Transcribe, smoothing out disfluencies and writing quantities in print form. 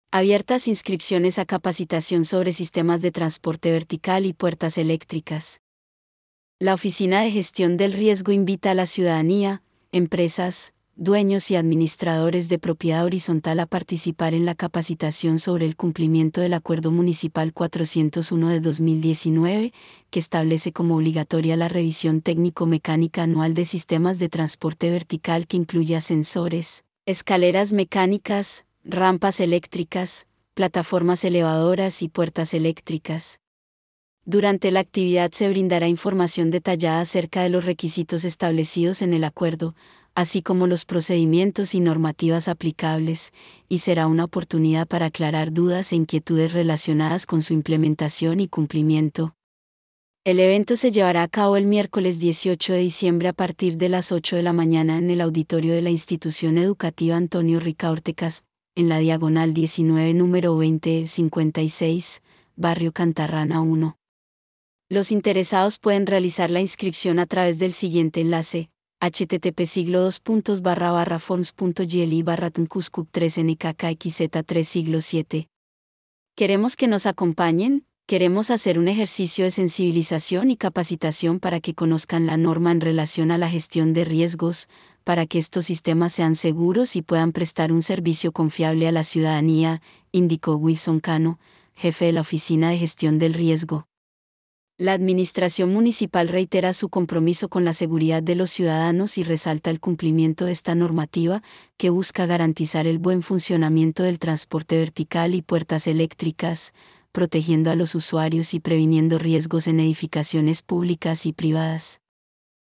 Abiertas inscripciones a capacitación sobre sistemas de transporte vertical y puertas eléctricas. La Oficina de Gestión del Riesgo invita a la ciudadanía, empresas, dueños y administradores de propiedad horizontal a participar en la capacitación sobre el cumplimiento del Acuerdo Municipal 401 de 2019, que establece como obligatoria la revisión técnico-mecánica anual de sistemas de transporte vertical que incluye ascensores, escaleras mecánicas, rampas eléctricas, plataformas elevadoras y puertas eléctricas. Durante la actividad se brindará información detallada acerca de los requisitos establecidos en el acuerdo, así como los procedimientos y normativas aplicables, y será una oportunidad para aclarar dudas e inquietudes relacionadas con su implementación y cumplimiento. El evento se llevará a cabo el miércoles 18 de diciembre a partir de las 8 de la mañana en el auditorio de la Institución Educativa Antonio Ricaurtecas, en la diagonal 19 número 2056, Barrio Cantarrana 1. Los interesados pueden realizar la inscripción a través del siguiente enlace: http://forms.gli/tncuscup3nkkxz3 Queremos que nos acompañen, queremos hacer un ejercicio de sensibilización y capacitación para que conozcan la norma en relación a la gestión de riesgos, para que estos sistemas sean seguros y puedan prestar un servicio confiable a la ciudadanía, indicó Wilson Cano, jefe de la Oficina de Gestión del Riesgo. La Administración Municipal reitera su compromiso con la seguridad de los ciudadanos y resalta el cumplimiento de esta normativa, que busca garantizar el buen funcionamiento del transporte vertical y puertas eléctricas, protegiendo a los usuarios y previniendo riesgos en edificaciones públicas y privadas.